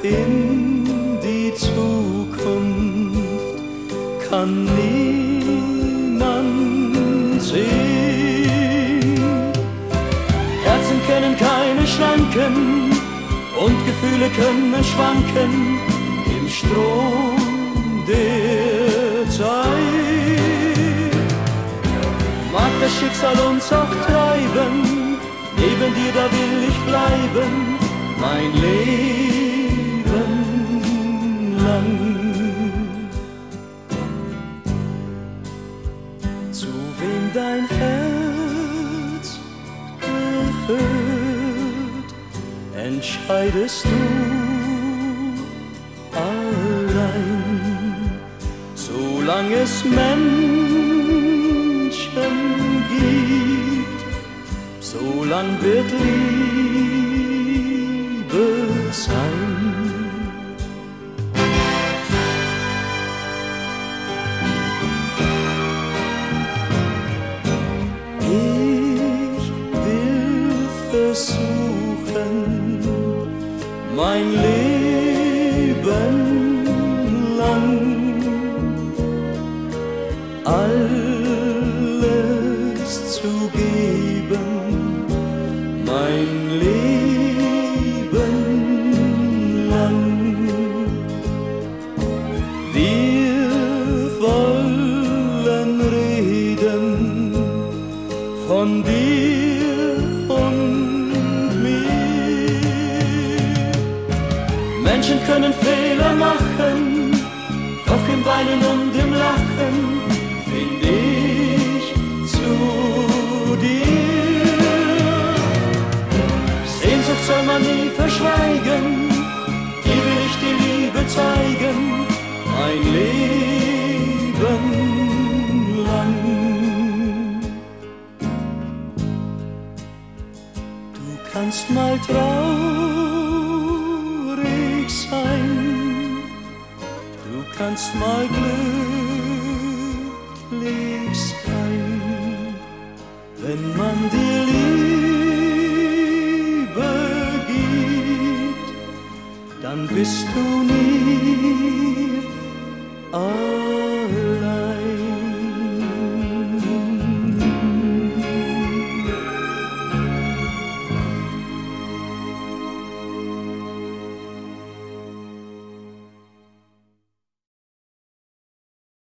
in die Zukunft kann niemand sehen. Herzen kennen keine Schranken und Gefühle können schwanken im Strom der Zeit. Mag das Schicksal uns auch treiben, neben dir, da will ich bleiben, mein Leben lang. Zu wem dein Herz gehört, entscheidest du allein. Solange es Menschen gibt, solang wird Liebe sein. Ich will versuchen, mein Leben lang alles zu geben, mein Leben lang. Wir wollen reden von dir und mir. Menschen können Fehler machen, doch im Weinen und im Lachen find ich zu dir. Sehnsucht soll man nie verschweigen, dir will ich die Liebe zeigen, mein Leben lang. Du kannst mal traurig sein, du kannst mal glücklich sein, wenn man dir Liebe gibt, dann bist du nie allein.